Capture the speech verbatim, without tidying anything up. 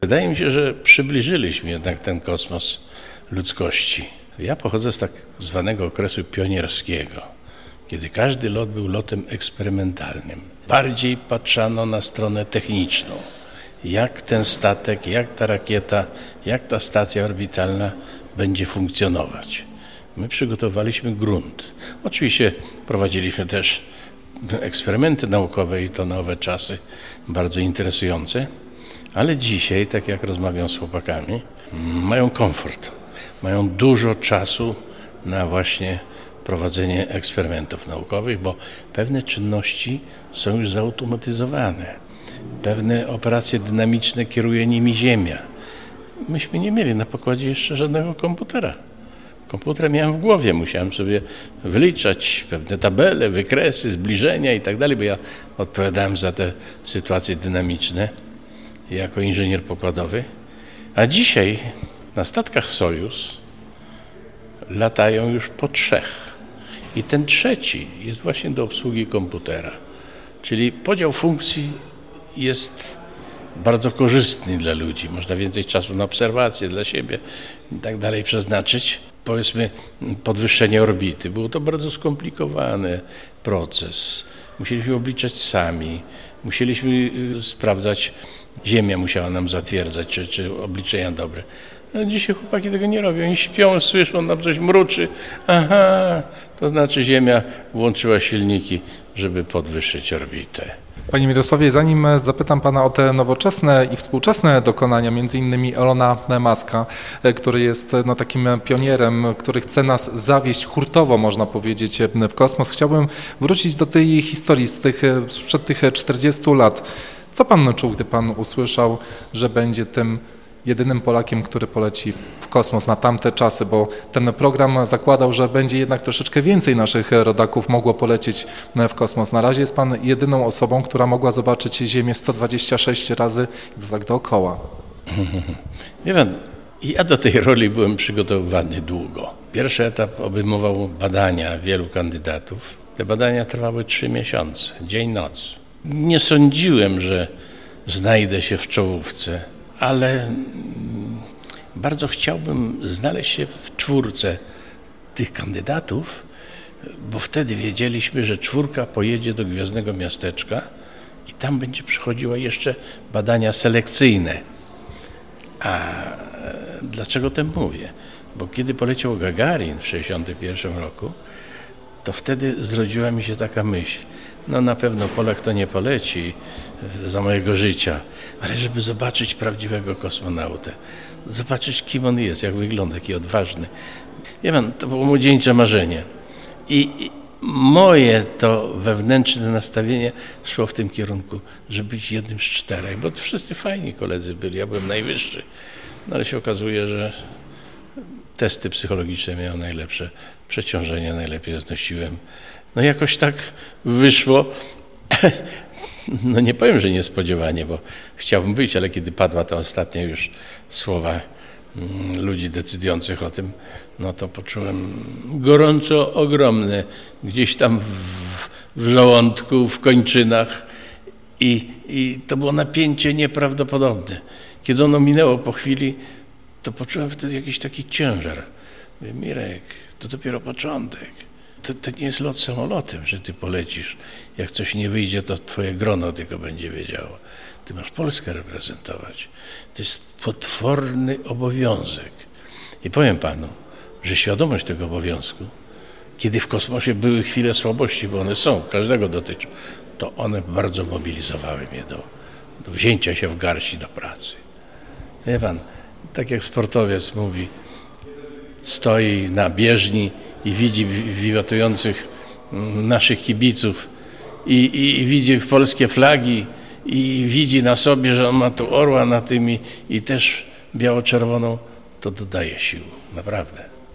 Wydaje mi się, że przybliżyliśmy jednak ten kosmos ludzkości. Ja pochodzę z tak zwanego okresu pionierskiego, kiedy każdy lot był lotem eksperymentalnym. Bardziej patrzano na stronę techniczną. Jak ten statek, jak ta rakieta, jak ta stacja orbitalna będzie funkcjonować. My przygotowaliśmy grunt. Oczywiście prowadziliśmy też eksperymenty naukowe i to na owe czasy bardzo interesujące, ale dzisiaj, tak jak rozmawiam z chłopakami, mają komfort, mają dużo czasu na właśnie prowadzenie eksperymentów naukowych, bo pewne czynności są już zautomatyzowane. Pewne operacje dynamiczne kieruje nimi Ziemia. Myśmy nie mieli na pokładzie jeszcze żadnego komputera. Komputer miałem w głowie, musiałem sobie wyliczać pewne tabele, wykresy, zbliżenia i tak dalej, bo ja odpowiadałem za te sytuacje dynamiczne jako inżynier pokładowy. A dzisiaj na statkach Sojuz latają już po trzech. I ten trzeci jest właśnie do obsługi komputera. Czyli podział funkcji jest bardzo korzystny dla ludzi. Można więcej czasu na obserwacje dla siebie i tak dalej przeznaczyć. Powiedzmy podwyższenie orbity. Był to bardzo skomplikowany proces. Musieliśmy obliczać sami. Musieliśmy sprawdzać, Ziemia musiała nam zatwierdzać, czy, czy obliczenia dobre. No, dzisiaj chłopaki tego nie robią. Oni śpią, słyszą, nam coś mruczy. Aha, to znaczy Ziemia włączyła silniki, żeby podwyższyć orbitę. Panie Mirosławie, zanim zapytam Pana o te nowoczesne i współczesne dokonania, między innymi Elona Muska, który jest no, takim pionierem, który chce nas zawieźć hurtowo, można powiedzieć, w kosmos, chciałbym wrócić do tej historii z tych, sprzed tych czterdziestu lat. Co Pan czuł, gdy Pan usłyszał, że będzie tym jedynym Polakiem, który poleci w kosmos na tamte czasy, bo ten program zakładał, że będzie jednak troszeczkę więcej naszych rodaków mogło polecieć w kosmos. Na razie jest Pan jedyną osobą, która mogła zobaczyć Ziemię sto dwadzieścia sześć razy i to tak dookoła. Wie pan, ja do tej roli byłem przygotowywany długo. Pierwszy etap obejmował badania wielu kandydatów. Te badania trwały trzy miesiące, dzień, noc. Nie sądziłem, że znajdę się w czołówce, ale bardzo chciałbym znaleźć się w czwórce tych kandydatów, bo wtedy wiedzieliśmy, że czwórka pojedzie do Gwiazdnego Miasteczka i tam będzie przychodziła jeszcze badania selekcyjne. A dlaczego o tym mówię? Bo kiedy poleciał Gagarin w sześćdziesiątym pierwszym roku, to wtedy zrodziła mi się taka myśl, no na pewno Polak to nie poleci za mojego życia, ale żeby zobaczyć prawdziwego kosmonautę, zobaczyć kim on jest, jak wygląda, jaki odważny. Wie pan, to było młodzieńcze marzenie i, i moje to wewnętrzne nastawienie szło w tym kierunku, żeby być jednym z czterech, bo wszyscy fajni koledzy byli, ja byłem najwyższy, no ale się okazuje, że testy psychologiczne miałem najlepsze, przeciążenia najlepiej znosiłem. No jakoś tak wyszło, no nie powiem, że niespodziewanie, bo chciałbym być, ale kiedy padła ta ostatnia już słowa ludzi decydujących o tym, no to poczułem gorąco ogromne gdzieś tam w, w żołądku, w kończynach i, i to było napięcie nieprawdopodobne. Kiedy ono minęło po chwili, to poczułem wtedy jakiś taki ciężar. Mówię, Mirek, to dopiero początek. To, to nie jest lot samolotem, że ty polecisz. Jak coś nie wyjdzie, to twoje grono tylko będzie wiedziało. Ty masz Polskę reprezentować. To jest potworny obowiązek. I powiem panu, że świadomość tego obowiązku, kiedy w kosmosie były chwile słabości, bo one są, każdego dotyczą, to one bardzo mobilizowały mnie do, do wzięcia się w garści do pracy. Wie pan, tak jak sportowiec mówi, stoi na bieżni i widzi wiwatujących naszych kibiców i, i, i widzi polskie flagi i widzi na sobie, że on ma tu orła na tymi i też biało-czerwoną, to dodaje sił, naprawdę.